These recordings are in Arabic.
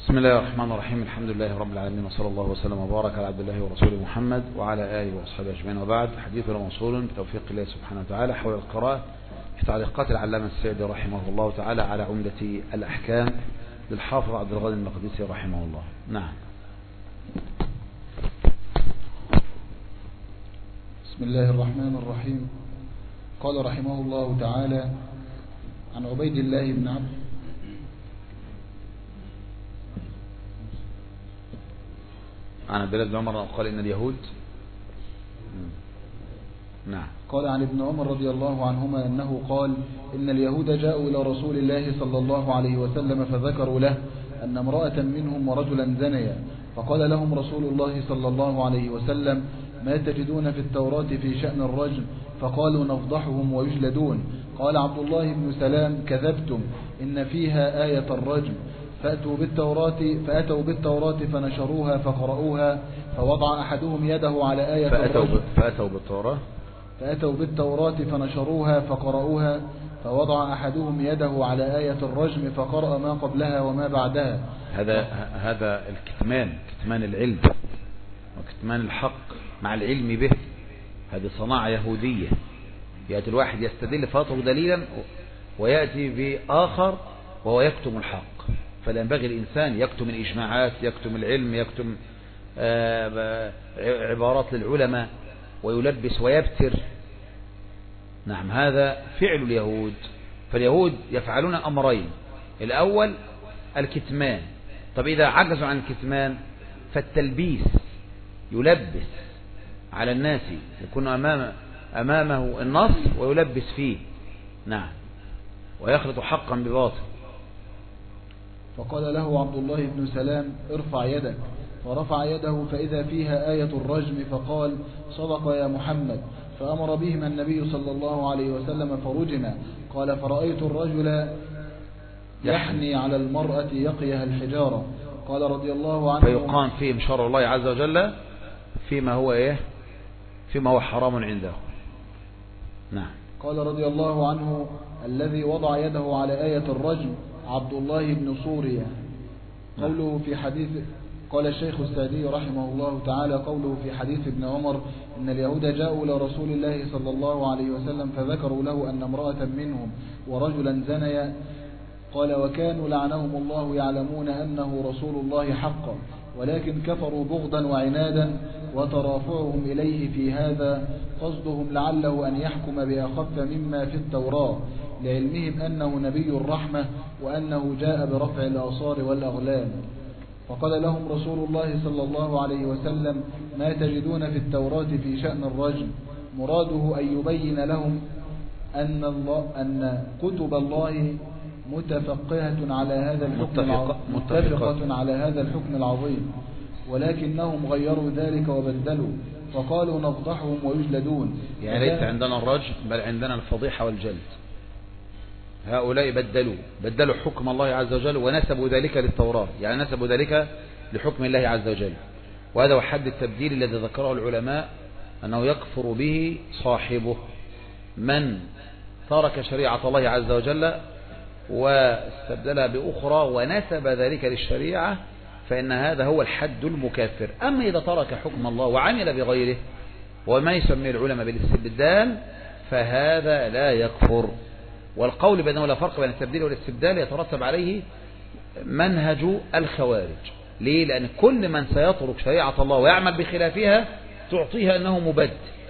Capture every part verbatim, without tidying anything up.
بسم الله الرحمن الرحيم. الحمد لله رب العالمين، وصلى الله وسلم وبارك على عبد الله ورسوله محمد وعلى آله وأصحابه أجمعين، وبعد. حديثنا موصول بتوفيق الله سبحانه وتعالى حول القراءة في تعليقات العلامة السعدي رحمه الله تعالى على عمدة الأحكام للحافظ عبد الغني المقدسي رحمه الله. نعم. بسم الله الرحمن الرحيم. قال رحمه الله تعالى عن عبيد الله بن عبد عن عبد الله بن عمر قال إن اليهود نعم قال عن ابن عمر رضي الله عنهما أنه قال إن اليهود جاءوا إلى رسول الله صلى الله عليه وسلم فذكروا له أن امرأة منهم ورجلا زنيا، فقال لهم رسول الله صلى الله عليه وسلم: ما تجدون في التوراة في شأن الرجم؟ فقالوا: نفضحهم ويجلدون. قال عبد الله بن سلام: كذبتم، إن فيها آية الرجم. فأتوا بالتوراة فأتوا بالتوراة فنشروها فقرأوها، فوضع أحدهم يده على آية فأتوا الرجم فأتوا بالتوراة فأتوا بالتوراة فنشروها فقرأوها، فوضع أحدهم يده على آية الرجم فقرأ ما قبلها وما بعدها. هذا هذا الكتمان، كتمان العلم وكتمان الحق مع العلم به، هذه صناعة يهودية. يأتي الواحد يستدل فيطلب دليلا ويأتي بآخر وهو يكتم الحق. فلا ينبغي الإنسان يكتم الإجماعات، يكتم العلم، يكتم عبارات للعلماء ويلبس ويبتر. نعم، هذا فعل اليهود. فاليهود يفعلون أمرين: الأول الكتمان. طب إذا عجزوا عن الكتمان فالتلبيس، يلبس على الناس، يكون أمام أمامه النص ويلبس فيه. نعم، ويخلط حقا بباطل. فقال له عبد الله بن سلام: ارفع يدك. فرفع يده فإذا فيها آية الرجم، فقال: صدق يا محمد. فأمر بهما النبي صلى الله عليه وسلم فرجما. قال: فرأيت الرجل يحني على المرأة يقيها الحجارة. قال رضي الله عنه: فيقام فيهم شرع الله عز وجل فيما هو إيه فيما هو حرام عنده. نعم. قال رضي الله عنه: الذي وضع يده على آية الرجم عبد الله بن صوريا. قوله في حديث قال الشيخ السعدي رحمه الله تعالى: قوله في حديث ابن عمر إن اليهود جاءوا إلى رسول الله صلى الله عليه وسلم فذكروا له أن امرأة منهم ورجلا زنيا. قال: وكانوا لعنهم الله يعلمون أنه رسول الله حقا، ولكن كفروا بغضا وعنادا، وترافعهم إليه في هذا قصدهم لعله أن يحكم بأخف مما في التوراة، لعلمهم أنه نبي الرحمة وأنه جاء برفع الآصار والأغلال. فقال لهم رسول الله صلى الله عليه وسلم: ما تجدون في التوراة في شأن الرجم؟ مراده أن يبين لهم أن, الله أن كتب الله متفقهة على هذا الحكم متفقة, متفقة على هذا الحكم العظيم، ولكنهم غيروا ذلك وبدلوا، فقالوا: نفضحهم ويجلدون. يعني ليس عندنا الرجم بل عندنا الفضيحة والجلد. هؤلاء بدلوا بدلوا حكم الله عز وجل ونسبوا ذلك للتوراة، يعني نسبوا ذلك لحكم الله عز وجل. وهذا هو حد التبديل الذي ذكره العلماء، أنه يكفر به صاحبه. من ترك شريعة الله عز وجل واستبدلها بأخرى ونسب ذلك للشريعة فإن هذا هو الحد المكافر. أما إذا ترك حكم الله وعمل بغيره وما يسميه العلماء بالاستبدال فهذا لا يكفر. والقول بأنه لا فرق بين التبديل والاستبدال يترتب عليه منهج الخوارج. ليه؟ لأن كل من سيترك شريعة الله ويعمل بخلافها تعطيها أنه مبدل.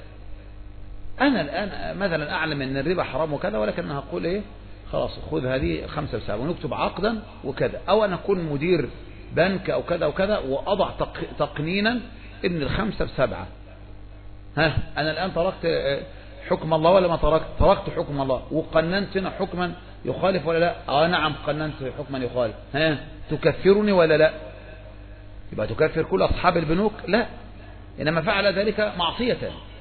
أنا الآن مثلا أعلم أن الربا حرام وكذا، ولكن هقول إيه، خلاص خذ هذه خمسة بسبعة ونكتب عقدا وكذا. أو أنا أكون مدير بنك أو كذا وكذا وأضع تقنينا إن الخمسة بسبعة. ها، أنا الآن تركت حكم الله ولا ما تركت؟ تركت حكم الله وقننت هنا حكما يخالف ولا لا؟ آه نعم قننت حكما يخالف. ها، تكفرني ولا لا؟ يبقى تكفر كل أصحاب البنوك؟ لا، إنما فعل ذلك معصية.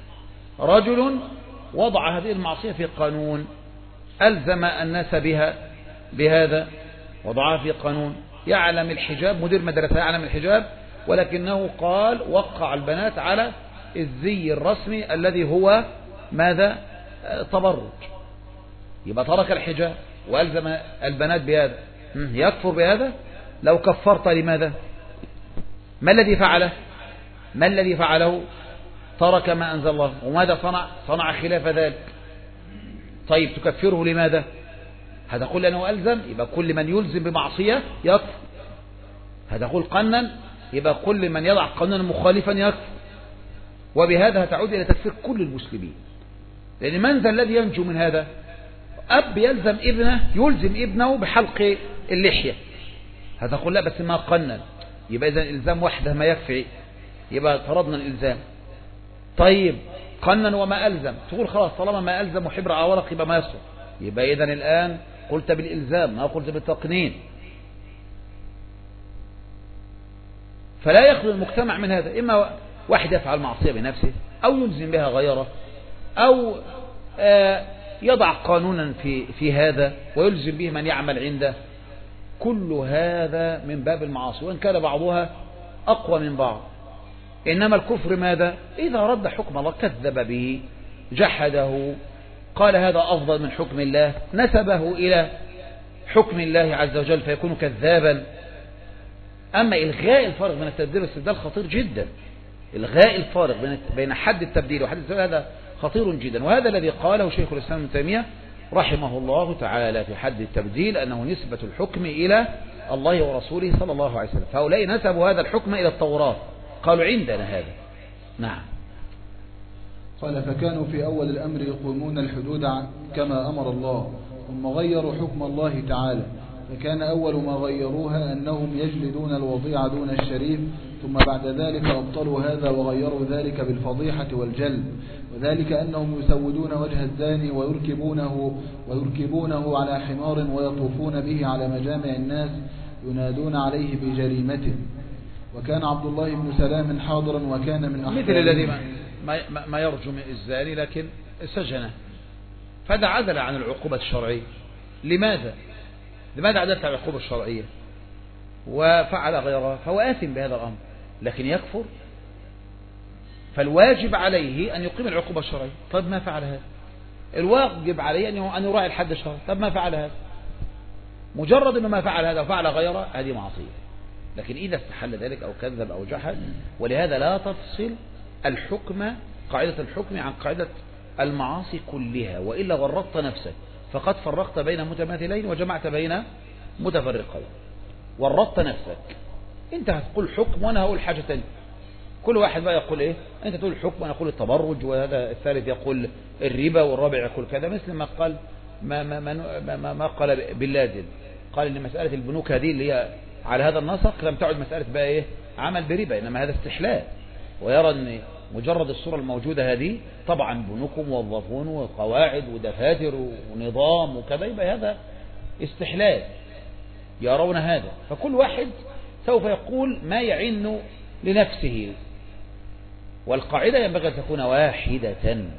رجل وضع هذه المعصية في قانون، ألزم الناس بها بهذا، وضعها في قانون. يعلم الحجاب، مدير مدرسة يعلم الحجاب، ولكنه قال وقع البنات على الزي الرسمي الذي هو ماذا؟ تبرج. يبقى ترك الحجاب وألزم البنات بهذا. يكفر بهذا؟ لو كفرت لماذا؟ ما الذي فعله؟ ما الذي فعله؟ ترك ما أنزل الله. وماذا صنع؟ صنع خلاف ذلك. طيب تكفره لماذا؟ هتقول أنه ألزم، يبقى كل من يلزم بمعصية يكفر. هتقول قنن، يبقى كل من يضع قانونا مخالفا يكفر. وبهذا هتعود إلى تكفير كل المسلمين. لأن من ذا الذي ينجو من هذا؟ أب يلزم ابنه، يلزم ابنه بحلق اللحية. هتقول لا بس ما قنن، يبقى إذا الإلزام وحده ما يكفي، يبقى طردنا الإلزام. طيب قنن وما ألزم، تقول خلاص طالما ما ألزم وحبر عورق يبقى ما يصح. يبقى إذن الآن قلت بالإلزام ما قلت بالتقنين. فلا يخلو المجتمع من هذا، إما واحد يفعل معصية بنفسه أو يلزم بها غيره أو يضع قانونا في في هذا ويلزم به من يعمل عنده. كل هذا من باب المعاصي، وإن كان بعضها أقوى من بعض. إنما الكفر ماذا؟ إذا رد حكم الله، كذب به، جحده، قال هذا أفضل من حكم الله، نسبه إلى حكم الله عز وجل فيكون كذابا. أما إلغاء الفارق بين التبديل والاستبدال خطير جدا. إلغاء الفارق بين حد التبديل وحد الاستبدال هذا خطير جدا. وهذا الذي قاله شيخ الإسلام ابن تيمية رحمه الله تعالى في حد التبديل، أنه نسبة الحكم إلى الله ورسوله صلى الله عليه وسلم. فهؤلاء نسبوا هذا الحكم إلى التوراة، قالوا عندنا هذا. نعم. قال فكانوا في أول الأمر يقيمون الحدود كما أمر الله، ثم غيروا حكم الله تعالى. فكان أول ما غيروها أنهم يجلدون الوضيع دون الشريف، ثم بعد ذلك أبطلوا هذا وغيروا ذلك بالفضيحة والجلد. وذلك أنهم يسودون وجه الزاني ويركبونه, ويركبونه على حمار ويطوفون به على مجامع الناس ينادون عليه بجريمته. وكان عبد الله بن سلام حاضرا وكان من أحبابه، مثل الذي ما, ما, ما يرجم الزاني لكن سجنه، فهذا عدل عن العقوبة الشرعية. لماذا؟ لماذا عدلت عن العقوبة الشرعية وفعل غيرها؟ فهو آثم بهذا الأمر لكن يكفر. فالواجب عليه أن يقيم العقوبة الشرعية. طب ما فعل هذا؟ الواجب عليه أن يراعي الحد الشرعي. طب ما فعل هذا؟ مجرد أنه ما فعل هذا وفعل غيره هذه معصية. لكن إذا استحل ذلك أو كذب أو جحد، ولهذا لا تفصل الحكم قاعدة الحكم عن قاعدة المعاصي كلها، وإلا غرضت نفسك، فقد فرقت بين متماثلين وجمعت بين متفرقين. ورطت نفسك. انت هتقول حكم وانا هقول حاجة تانية. كل واحد بقى يقول ايه؟ انت تقول الحكم وانا اقول التبرج، وهذا الثالث يقول الربا، والرابع يقول كذا. مثل ما قال ما ما ما, ما, ما قال بن لادن، قال ان مسألة البنوك هذه اللي هي على هذا النسق لم تعد مسألة بقى ايه؟ عمل بربا، انما هذا استحلال. ويرى ان مجرد الصورة الموجودة هذه طبعا بنوك موظفون وقواعد ودفاتر ونظام وكذا، يبقى هذا استحلال، يرون هذا. فكل واحد سوف يقول ما يعن لنفسه، والقاعدة ينبغي أن تكون واحدة،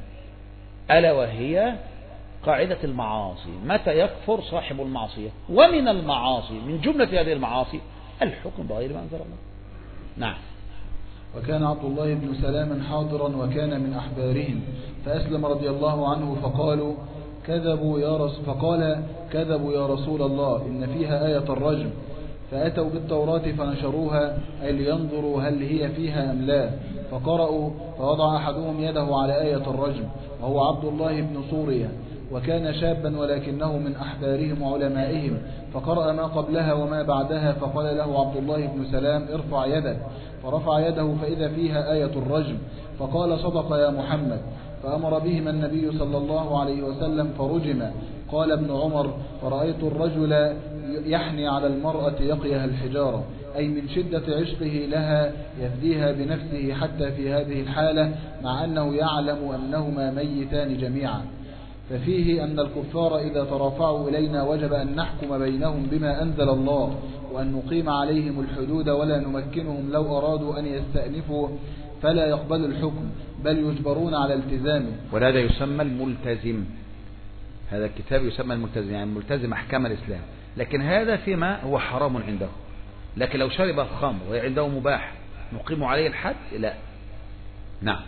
ألا وهي قاعدة المعاصي. متى يكفر صاحب المعصية؟ ومن المعاصي من جملة هذه المعاصي الحكم بغير ما أنزل الله. نعم. وكان عبد الله بن سلام حاضرا وكان من أحبارهم، فأسلم رضي الله عنه فقالوا كذبوا يا رسول فقال كذبوا يا رسول الله إن فيها آية الرجم، فأتوا بالتوراة فنشروها أي لينظروا هل هي فيها أم لا، فقرأوا فوضع أحدهم يده على آية الرجم وهو عبد الله بن سوريا، وكان شابا ولكنه من أحبارهم وعلمائهم، فقرأ ما قبلها وما بعدها، فقال له عبد الله بن سلام ارفع يدك، فرفع يده فإذا فيها آية الرجم، فقال صدق يا محمد، فأمر بهما النبي صلى الله عليه وسلم فرجم. قال ابن عمر فرأيت الرجل يحني على المرأة يقيها الحجارة، أي من شدة عشقه لها يفديها بنفسه حتى في هذه الحالة مع أنه يعلم أنهما ميتان جميعا. ففيه أن الكفار إذا ترافعوا إلينا وجب أن نحكم بينهم بما أنزل الله، وأن نقيم عليهم الحدود ولا نمكنهم لو أرادوا أن يستأنفوا فلا يقبل الحكم بل يجبرون على التزامه. وهذا يسمى الملتزم. هذا الكتاب يسمى الملتزم، يعني الملتزم أحكام الإسلام. لكن هذا فيما هو حرام عنده. لكن لو شرب الخمر وهي عنده مباح نقيم عليه الحد؟ لا. نعم.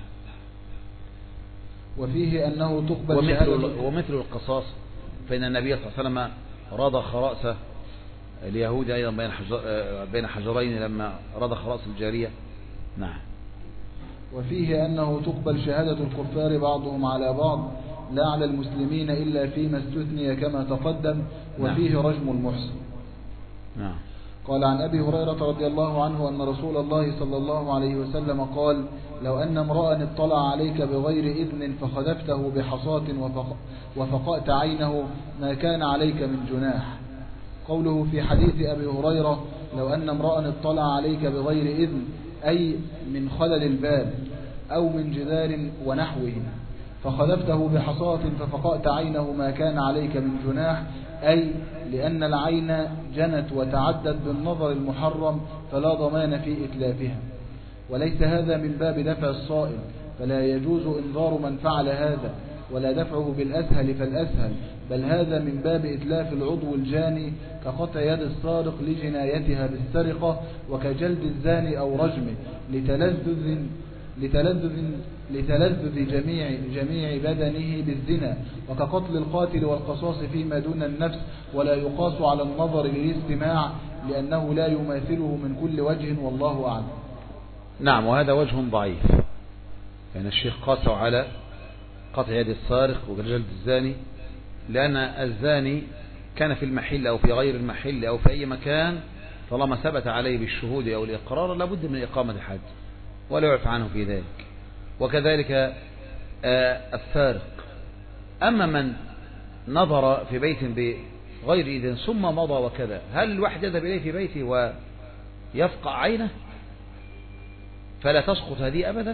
وفيه أنه تقبل ومثل, ومثل القصاص، فإن النبي صلى الله عليه وسلم رضخ رأسه اليهودي أيضا بين حجر بين حجرين لما رضخ رأس الجارية. نعم. وفيه أنه تقبل شهادة الكفار بعضهم على بعض لا على المسلمين إلا فيما استثني كما تقدم. وفيه نعم. رجم المحسن. نعم. قال عن أبي هريرة رضي الله عنه أن رسول الله صلى الله عليه وسلم قال: لو أن امرأ اطلع عليك بغير إذن فخذفته بحصاة وفقأت عينه ما كان عليك من جناح. قوله في حديث أبي هريرة: لو أن امرأ اطلع عليك بغير إذن، أي من خلل الباب أو من جدار ونحوه، فخذفته بحصاة ففقأت عينه ما كان عليك من جناح، أي لأن العين جنت وتعدت بالنظر المحرم فلا ضمان في إتلافها. وليس هذا من باب دفع الصائل، فلا يجوز إنذار من فعل هذا، ولا دفعه بالأسهل فالأسهل، بل هذا من باب إتلاف العضو الجاني كقطع يد السارق لجنايتها بالسرقة، وكجلد الزاني أو رجمه لتلذذ لتلذذ لتلذذ جميع جميع بدنه بالزنا، وكقتل القاتل والقصاص فيما دون النفس، ولا يقاس على النظر للاستماع لأنه لا يماثله من كل وجه، والله أعلم. نعم. وهذا وجه ضعيف، يعني الشيخ قاسوا على قطع يد السارق وجلد الزاني، لأن الزاني كان في المحل أو في غير المحل أو في أي مكان، طالما ثبت عليه بالشهود أو الإقرار لابد من إقامة الحد ولا يعفى عنه في ذلك. وكذلك السارق. أما من نظر في بيت بغير إذن ثم مضى وكذا، هل الواحد يذهب إليه في بيته ويفقع عينه؟ فلا تسقط هذه أبدا.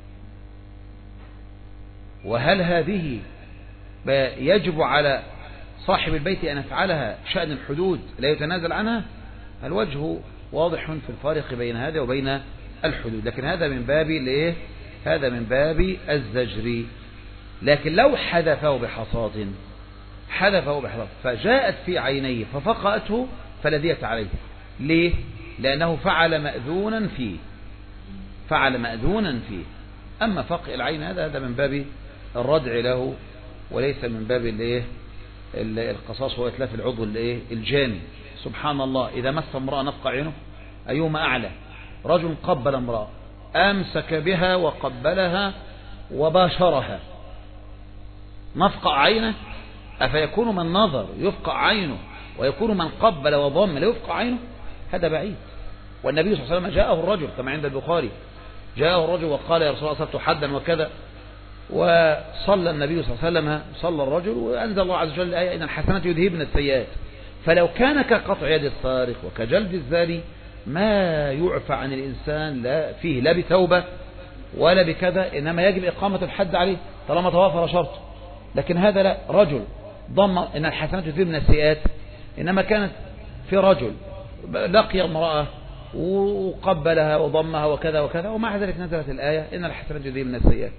وهل هذه يجب على صاحب البيت أن يفعلها شأن الحدود لا يتنازل عنها؟ الوجه واضح في الفارق بين هذا وبين الحدود، لكن هذا من باب الايه؟ هذا من باب الزجر. لكن لو حذفه بحصاة حذفه بحصاة فجاءت في عينيه ففقأته فلا دية عليه. ليه؟ لأنه فعل مأذونا فيه فعل مأذونا فيه. أما فقء العين هذا هذا من باب الردع له، وليس من باب الايه؟ القصاص وإتلاف العضو الايه؟ الجاني. سبحان الله، إذا مس امرأة نفقع عينه أيهما أعلى؟ رجل قبل امرأة، أمسك بها وقبلها وباشرها، نفقع عينه؟ أفيكون من نظر يفقع عينه ويكون من قبل وضم لا يفقع عينه؟ هذا بعيد. والنبي صلى الله عليه وسلم جاءه الرجل كما عند البخاري، جاءه الرجل وقال: يا رسول الله أصبت حدا وكذا، وصلى النبي صلى الله عليه وسلم صلى الرجل، وأنزل الله عز وجل الآية: إن الحسنات يذهبن السيئات. فلو كان كقطع يد السارق وكجلد الزاني ما يعفى عن الإنسان لا فيه لا بتوبة ولا بكذا، إنما يجب إقامة الحد عليه طالما توافر شرط. لكن هذا لا، رجل ضم إن الحسنات يذهبن السيئات، إنما كانت في رجل لقي امرأة وقبلها وضمها وكذا وكذا، ومع ذلك نزلت الآية: إن الحسنات يذهبن السيئات.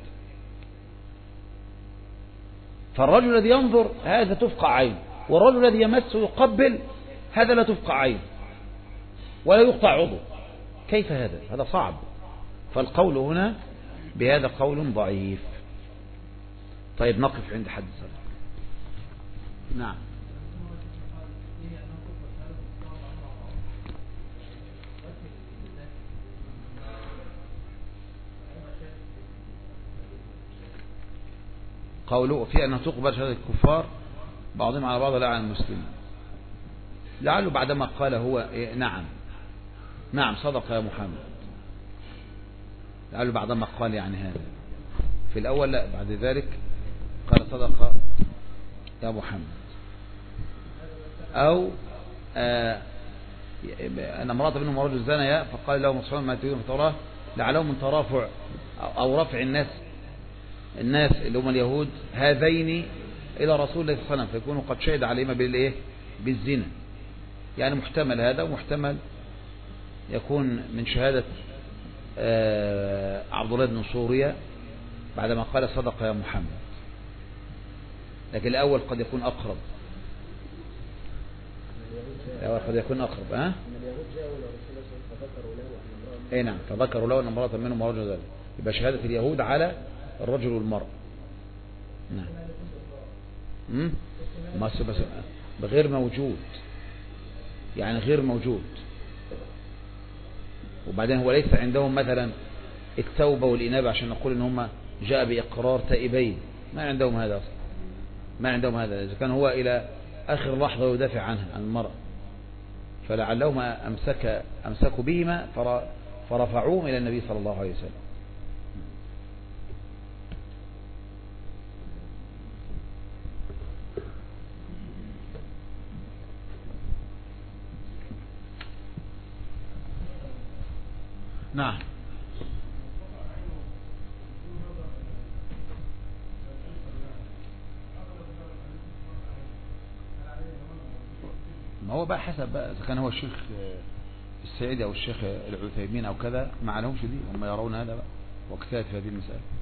فالرجل الذي ينظر هذا تفقع عين، والرجل الذي يمس ويقبل هذا لا تفقع عين ولا يقطع عضو. كيف هذا؟ هذا صعب. فالقول هنا بهذا قول ضعيف. طيب نقف عند حد السابق. نعم. قوله في أنها تقبل شهادة الكفار بعضهم على بعض لا على المسلمين، لعله بعدما قال هو إيه؟ نعم نعم صدق يا محمد، لعله بعدما قال يعني هذا في الأول، لا بعد ذلك قال صدق يا محمد. أو آه أن امرأة منهم رجل زنيا فقال له مصحون ما تريدون في التوراة لعلهم من ترافع أو رفع الناس الناس اللي هم اليهود هذين إلى رسول الله صلى الله عليه وسلم، فيكونوا قد شهد عليهما بالإيه؟ بالزنا. يعني محتمل هذا، ومحتمل يكون من شهادة عبد الله بن سوريا بعدما قال صدق يا محمد. لكن الأول قد يكون أقرب، الأول قد يكون أقرب. ها؟ اي نعم، فذكروا له أن امرأة منهم ورجل ذلك، يبقى شهادة اليهود على الرجل والمرأة. نعم. ما بغير موجود يعني غير موجود. وبعدين هو ليس عندهم مثلا التوبة والإنابة عشان نقول إن هم جاء بإقرار تائبين، ما عندهم هذا أصلا، ما عندهم هذا. إذا كان هو إلى آخر لحظة يدافع عنها عن المرأة، فلعلهم أمسك أمسكوا بهما فرفعوهم إلى النبي صلى الله عليه وسلم. نعم. ما هو بقى حسب بقى، إذا كان هو الشيخ السعيدي أو الشيخ العثيمين أو كذا ما عليهمش دي، هم يرون هذا بقى واجتهد في هذه المسألة.